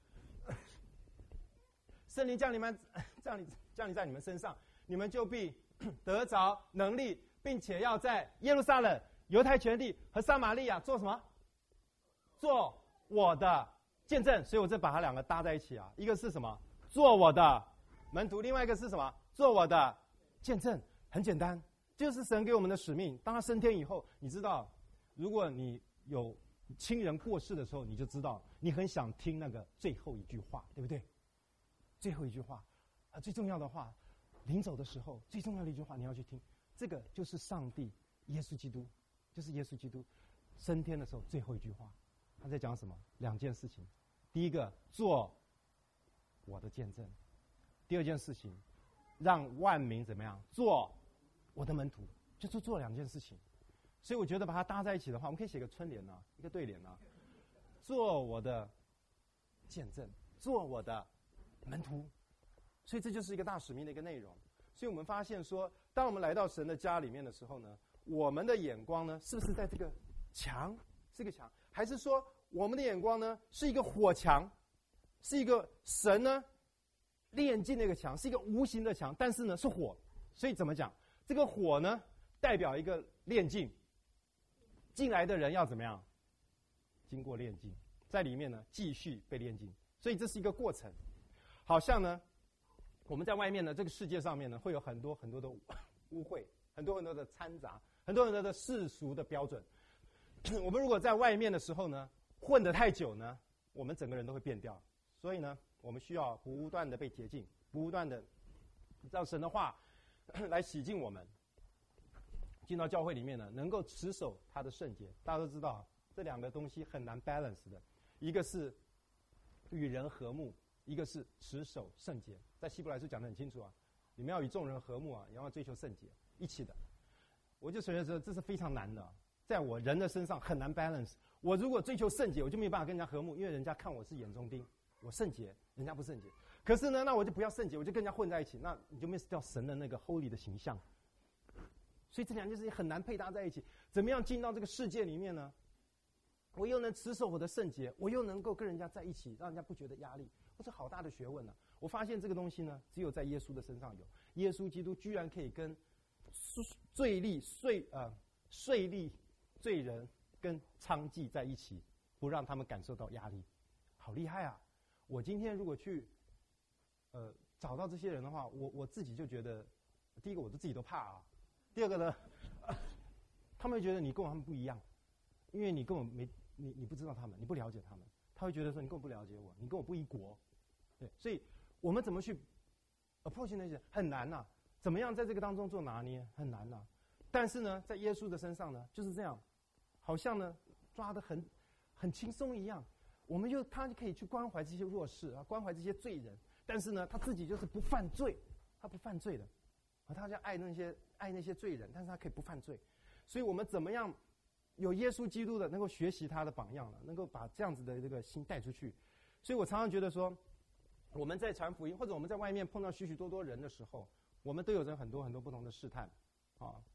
Speaker 1: 圣灵降临在你们身上，你们就必得着能力，并且要在耶路撒冷、犹太全地和撒玛利亚做什么？做我的见证。所以我这把它2个搭在一起啊，一个是什么？做我的门徒，另外一个是什么？做我的见证。很简单，就是神给我们的使命。当他升天以后，你知道，如果你有亲人过世的时候，你就知道你很想听那个最后一句话，对不对？最后一句话最重要的话，临走的时候最重要的一句话你要去听，这个就是上帝耶稣基督，就是耶稣基督升天的时候最后一句话。他在讲什么？2件事情。第一个，做我的见证；第2件事情，让万民怎么样？做我的门徒，就是做2件事情。所以我觉得把它搭在一起的话，我们可以写个春联啊，一个对联啊，做我的见证，做我的门徒。所以这就是一个大使命的一个内容。所以我们发现说，当我们来到神的家里面的时候呢，我们的眼光呢，是不是在这个墙？是一个墙，还是说我们的眼光呢，是一个火墙，是一个神呢炼尽的一个墙，是一个无形的墙，但是呢是火。所以怎么讲？这个火呢，代表一个炼尽，进来的人要怎么样？经过炼尽，在里面呢继续被炼尽。所以这是一个过程。好像呢，我们在外面呢，这个世界上面呢，会有很多很多的污秽，很多很多的掺杂，很多很多的世俗的标准。我们如果在外面的时候呢，混得太久呢，我们整个人都会变掉。所以呢，我们需要不断的被洁净，不断的让神的话来洗净我们。进到教会里面呢，能够持守他的圣洁。大家都知道，这2个东西很难 balance 的，一个是与人和睦，一个是持守圣洁。在希伯来书讲得很清楚啊，你们要与众人和睦啊，也要追求圣洁，一起的。我就觉得这是非常难的，在我人的身上很难 balance。我如果追求圣洁，我就没有办法跟人家和睦，因为人家看我是眼中钉，我圣洁，人家不圣洁。可是呢，那我就不要圣洁，我就跟人家混在一起，那你就 miss 掉神的那个 holy 的形象。所以这2件事情很难配搭在一起。怎么样进到这个世界里面呢？我又能持守我的圣洁，我又能够跟人家在一起，让人家不觉得压力，这是好大的学问啊。我发现这个东西呢，只有在耶稣的身上有。耶稣基督居然可以跟税吏、罪人跟娼妓在一起，不让他们感受到压力，好厉害啊！我今天如果去找到这些人的话，我自己就觉得，第一个我自己都怕啊，第2个呢，他们会觉得你跟他们不一样，因为你根本你不知道他们，你不了解他们，他会觉得说你根本不了解我，你跟我不一国。对，所以我们怎么去 approach 那些很难啊，怎么样在这个当中做拿捏很难啊。但是呢，在耶稣的身上呢，就是这样，好像呢抓得很轻松一样。他就可以去关怀这些弱势啊，关怀这些罪人，但是呢，他自己就是不犯罪，他不犯罪的，他就爱那些罪人，但是他可以不犯罪。所以我们怎么样有耶稣基督的能够学习他的榜样了，能够把这样子的这个心带出去。所以我常常觉得说，我们在传福音或者我们在外面碰到许许多多人的时候，我们都有着很多很多不同的试探啊。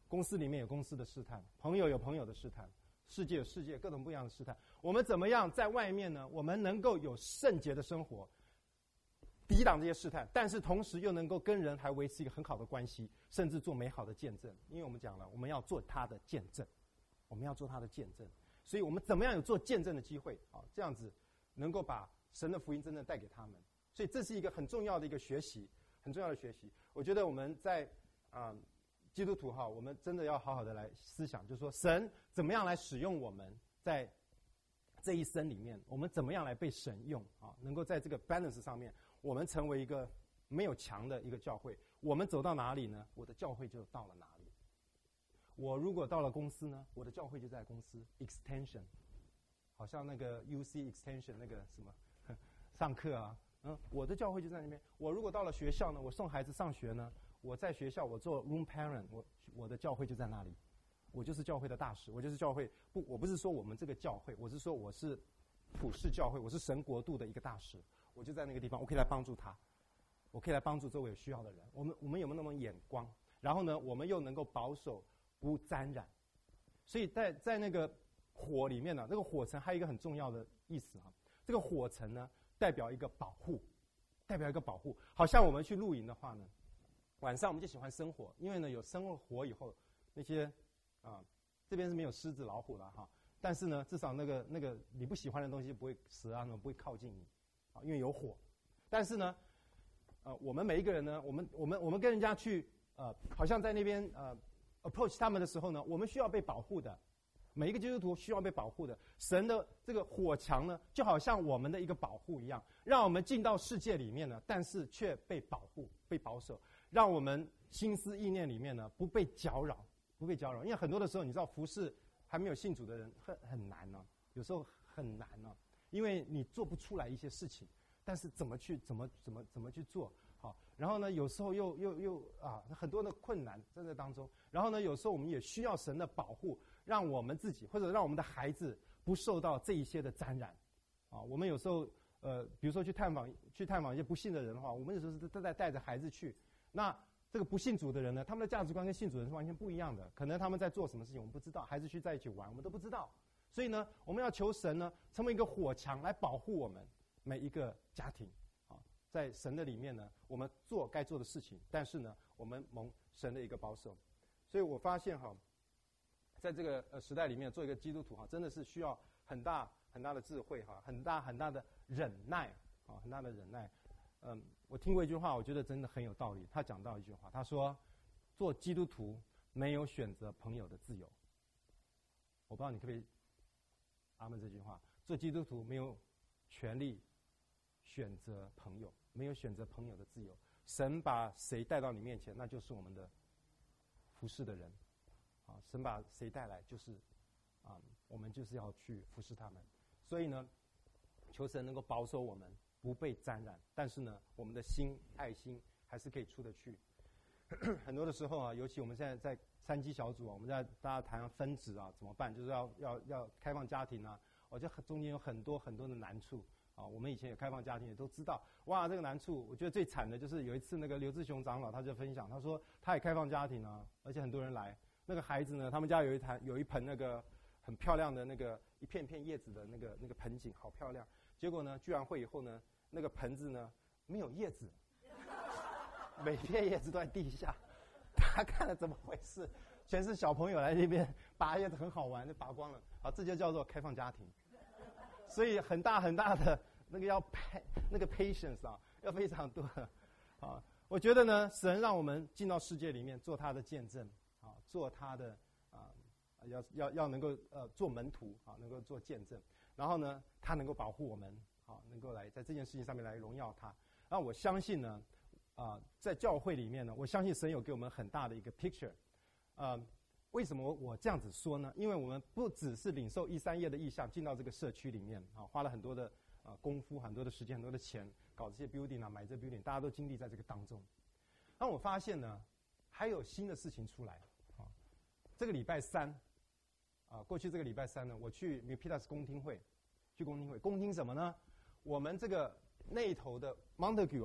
Speaker 1: 公司里面有公司的试探，朋友有朋友的试探，世界有世界各种不一样的试探。我们怎么样在外面呢？我们能够有圣洁的生活，抵挡这些试探，但是同时又能够跟人还维持一个很好的关系，甚至做美好的见证。因为我们讲了，我们要做他的见证，我们要做他的见证，所以我们怎么样有做见证的机会啊？这样子能够把神的福音真正带给他们。所以这是一个很重要的一个学习，很重要的学习。我觉得我们在基督徒哈，我们真的要好好的来思想，就是说神怎么样来使用我们，在这一生里面，我们怎么样来被神用啊？能够在这个 balance 上面，我们成为一个没有墙的一个教会。我们走到哪里呢？我的教会就到了哪里。我如果到了公司呢，我的教会就在公司 extension， 好像那个 UC extension 那个什么上课啊，我的教会就在那边。我如果到了学校呢，我送孩子上学呢，我在学校我做 room parent， 我的教会就在那里。我就是教会的大使，我就是教会我不是说我们这个教会，我是说我是普世教会，我是神国度的一个大使，我就在那个地方，我可以来帮助他，我可以来帮助周围有需要的人。我们有没有那么眼光？然后呢，我们又能够保守不沾染。所以在那个火里面呢，那个火层还有一个很重要的意思哈，这个火层呢代表一个保护，代表一个保护。好像我们去露营的话呢，晚上我们就喜欢生火，因为呢有生了火以后，那些这边是没有狮子老虎了哈，但是呢至少那个你不喜欢的东西不会蛇啊不会靠近你，因为有火。但是呢我们每一个人呢，我们跟人家去好像在那边approach 他们的时候呢，我们需要被保护的，每一个基督徒需要被保护的。神的这个火墙呢，就好像我们的一个保护一样，让我们进到世界里面呢，但是却被保护、被保守，让我们心思意念里面呢不被搅扰。不被搅扰。因为很多的时候，你知道服侍还没有信主的人很难呢，有时候很难呢，因为你做不出来一些事情，但是怎么去做好？然后呢，有时候又很多的困难在这当中。然后呢，有时候我们也需要神的保护，让我们自己或者让我们的孩子不受到这一些的沾染。我们有时候比如说去探访一些不信的人的话，我们有时候都在带着孩子去。那这个不信主的人呢，他们的价值观跟信主的人是完全不一样的。可能他们在做什么事情我们不知道，孩子去在一起玩我们都不知道。所以呢，我们要求神呢，成为一个火墙来保护我们每一个家庭。在神的里面呢，我们做该做的事情，但是呢，我们蒙神的一个保守。所以我发现在这个时代里面，做一个基督徒真的是需要很大很大的智慧很大很大的忍耐很大的忍耐。我听过一句话，我觉得真的很有道理。他讲到一句话，他说：“做基督徒没有选择朋友的自由。”我不知道你可不可以阿们这句话。做基督徒没有权利选择朋友，没有选择朋友的自由。神把谁带到你面前，那就是我们的服侍的人。神把谁带来，就是我们就是要去服侍他们。所以呢，求神能够保守我们不被沾染，但是呢，我们的心爱心还是可以出得去。很多的时候尤其我们现在在三基小组我们在大家谈分子怎么办？就是要开放家庭我觉得中间有很多很多的难处我们以前有开放家庭也都知道，哇，这个难处，我觉得最惨的就是有一次那个刘志雄长老他就分享，他说他也开放家庭而且很多人来，那个孩子呢，他们家有一盆那个很漂亮的那个一片片叶子的那个盆景，好漂亮。结果呢，聚完会以后呢，那个盆子呢没有叶子，每片叶子都在地下。他看了怎么回事？全是小朋友来这边拔叶子，很好玩，就拔光了。这就叫做开放家庭。所以很大很大的那个那个 patience 要非常多我觉得呢，神让我们进到世界里面做他的见证做他的要能够做门徒能够做见证。然后呢，他能够保护我们能够来在这件事情上面来荣耀他。那我相信呢在教会里面呢，我相信神有给我们很大的一个 picture。为什么我这样子说呢？因为我们不只是领受1-3页的意象进到这个社区里面花了很多的功夫、很多的时间、很多的钱搞这些 building 买这 building， 大家都经历在这个当中。那我发现呢，还有新的事情出来这个礼拜三过去这个礼拜三呢，我去 Milpitas 公听会，公听什么呢？我们这个那头的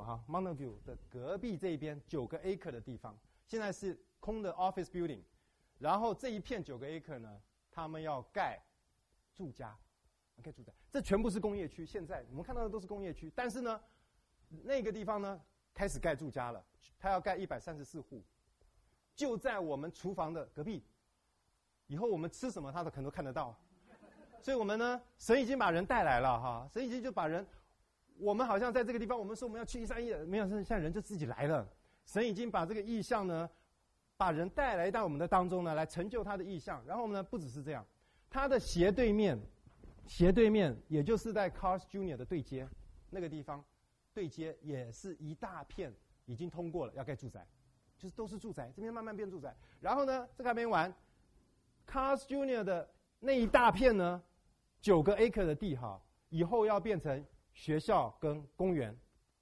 Speaker 1: Montague 的隔壁这一边9个 acre 的地方，现在是空的 office building。 然后这一片9个 acre 呢，他们要盖住家，盖住宅，这全部是工业区。现在我们看到的都是工业区，但是呢，那个地方呢开始盖住家了，他要盖134户，就在我们厨房的隔壁。以后我们吃什么，他都可能都看得到。所以我们呢，神已经把人带来了哈，神已经就把人，我们好像在这个地方，我们说我们要去131，没有，现在人就自己来了。神已经把这个意象呢，把人带来到我们的当中呢，来成就他的意象。然后呢，不只是这样，他的斜对面，也就是在 Carl's Jr. 的对接那个地方，对接也是一大片已经通过了，要盖住宅，就是都是住宅，这边慢慢变住宅。然后呢，这个还没完。Carl's Jr. 的那一大片呢，9个 acre 的地哈，以后要变成学校跟公园。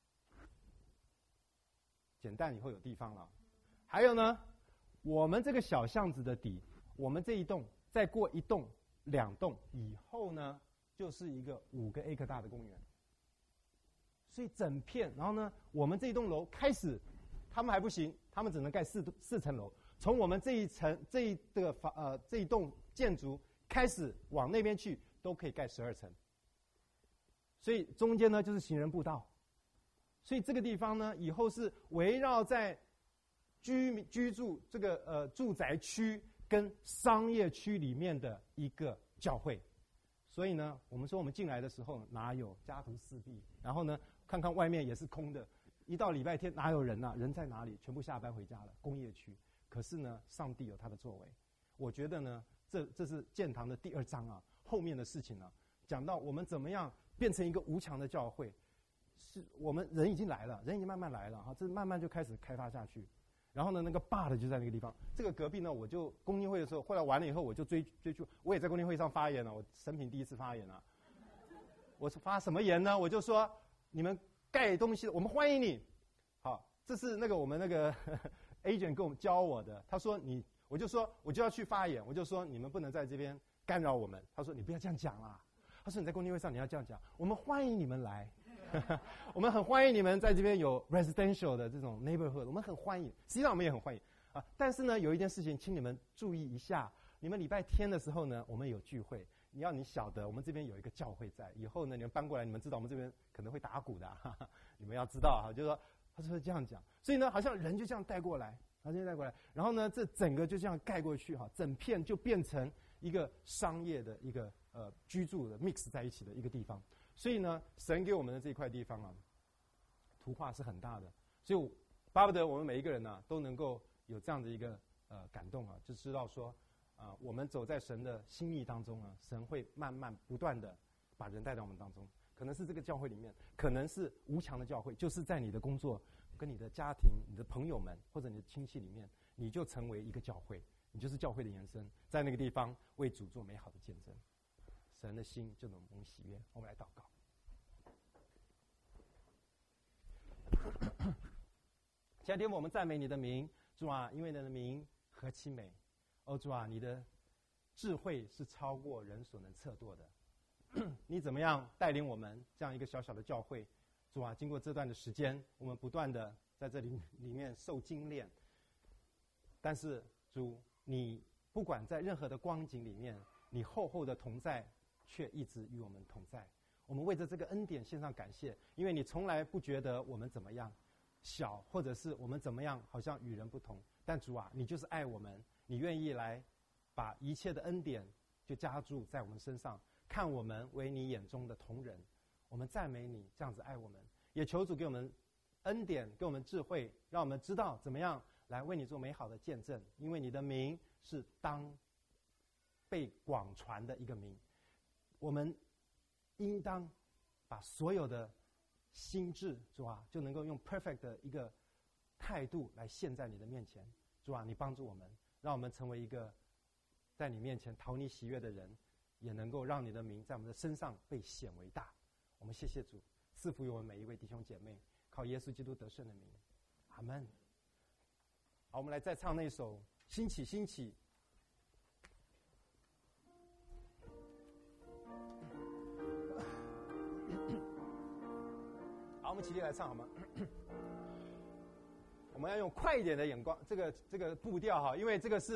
Speaker 1: 简单以后有地方了。还有呢，我们这个小巷子的底，我们这一栋再过1栋、2栋以后呢，就是一个5个 acre 大的公园。所以整片，然后呢，我们这一栋楼开始，他们还不行，他们只能盖4层楼。从我们这一栋建筑开始往那边去，都可以盖12层。所以中间呢就是行人步道。所以这个地方呢，以后是围绕在居住这个住宅区跟商业区里面的一个教会。所以呢，我们说我们进来的时候哪有家徒四壁，然后呢看看外面也是空的，一到礼拜天哪有人啊？人在哪里？全部下班回家了，工业区。可是呢，上帝有他的作为。我觉得呢，这是建堂的第2章啊，后面的事情呢，讲到我们怎么样变成一个无墙的教会。是我们人已经来了，人已经慢慢来了哈，这慢慢就开始开发下去。然后呢，那个爸的就在那个地方。这个隔壁呢，我就公听会的时候，后来完了以后，我就追去，我也在公听会上发言了，我生平第一次发言了。我发什么言呢？我就说你们盖东西，我们欢迎你。好，这是那个我们那个agent 跟我们教我的，他说我就说我就要去发言，我就说你们不能在这边干扰我们。他说你不要这样讲啦，他说你在公听会上你要这样讲，我们欢迎你们来，我们很欢迎你们在这边有 residential 的这种 neighborhood， 我们很欢迎，实际上我们也很欢迎啊。但是呢，有一件事情，请你们注意一下，你们礼拜天的时候呢，我们有聚会，你晓得我们这边有一个教会在，以后呢你们搬过来，你们知道我们这边可能会打鼓的，你们要知道哈，就是说。他是这样讲，所以呢，好像人就这样带过来，然后呢，这整个就这样盖过去哈，整片就变成一个商业的一个居住的 mix 在一起的一个地方。所以呢，神给我们的这块地方啊，图画是很大的。所以巴不得我们每一个人呢，都能够有这样的一个感动啊，就知道说我们走在神的心意当中啊，神会慢慢不断的把人带到我们当中。可能是这个教会里面，可能是无墙的教会，就是在你的工作、跟你的家庭、你的朋友们或者你的亲戚里面，你就成为一个教会，你就是教会的延伸，在那个地方为主做美好的见证，神的心就能蒙喜悦。我们来祷告。亲爱的天父，我们赞美你的名，主啊，因为你的名何其美，主啊，你的智慧是超过人所能测度的。你怎么样带领我们这样一个小小的教会？主啊，经过这段的时间，我们不断的在这里面受精炼。但是主，你不管在任何的光景里面，你厚厚的同在却一直与我们同在。我们为着这个恩典献上感谢，因为你从来不觉得我们怎么样小，或者是我们怎么样好像与人不同。但主啊，你就是爱我们，你愿意来把一切的恩典就加注在我们身上。看我们为你眼中的同人，我们赞美你这样子爱我们，也求主给我们恩典，给我们智慧，让我们知道怎么样来为你做美好的见证。因为你的名是当被广传的一个名，我们应当把所有的心智，主啊，就能够用 perfect 的一个态度来献在你的面前。主啊，你帮助我们，让我们成为一个在你面前讨你喜悦的人，也能够让你的名在我们的身上被显为大。我们谢谢主，赐福于我们每一位弟兄姐妹，靠耶稣基督得胜的名，阿们。好，我们来再唱那首《兴起兴起》。好，我们起立来唱好吗？我们要用快一点的眼光，这个步调哈，因为这个是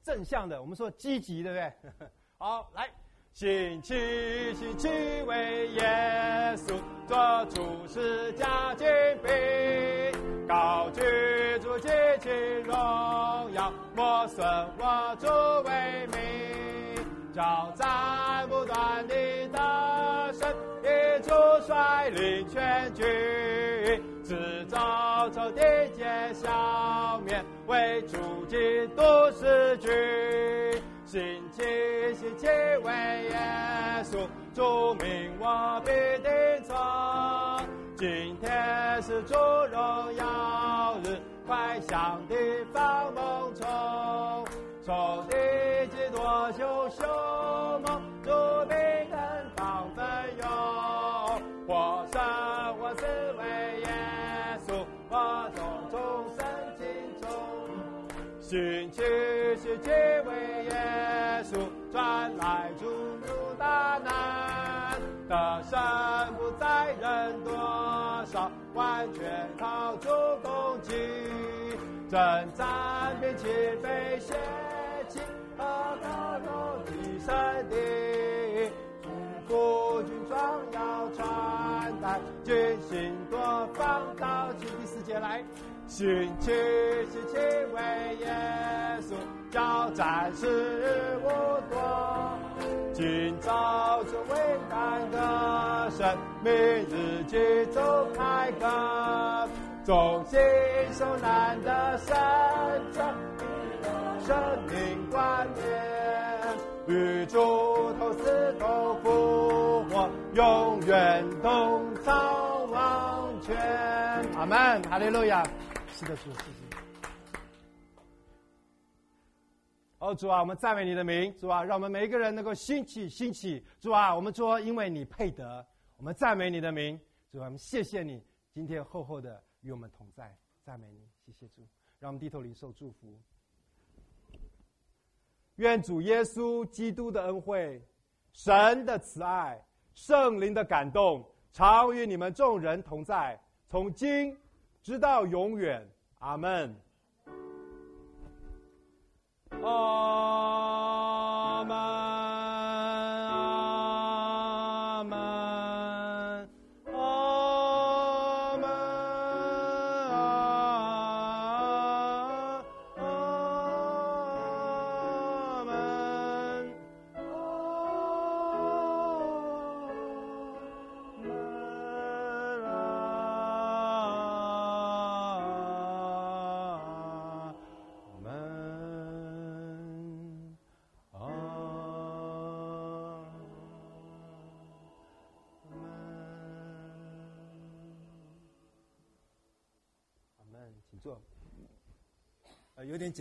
Speaker 1: 正向的，我们说积极，对不对？好，来，兴起为耶稣做主十架精兵，高举主极其荣耀，默损我主为名，叫战不断的得胜，以主率领全军，制造仇敌皆消灭，为主基督使军。兴起为耶稣，主名我必定做。今天是主荣耀日，快向地方猛冲，仇敌既多凶猛，主必登方奋勇。我生我死为耶稣，我众生敬重。兴起为耶稣，转来诸入大难，得胜不在人多少，完全靠主攻击。征战并起飞血气，和高楼提升地，祝福军装要穿戴，军心多方到起。第4节来。兴起为耶稣，叫战士无多。今朝是伟大的生，明日集中开歌。众心受难的神者，生命冠冕，与主同死同复活，永远同操王权。阿们，哈利路亚。是的，主，谢谢。哦，主啊，我们赞美你的名，主啊，让我们每一个人能够兴起，主啊，我们说，因为你配得，我们赞美你的名，主啊，我们谢谢你今天厚厚的与我们同在，赞美你，谢谢主，让我们低头领受祝福。愿主耶稣基督的恩惠、神的慈爱、圣灵的感动，常与你们众人同在，从今直到永远，阿们。阿们，阿们，阿们，阿门。请坐。有点紧。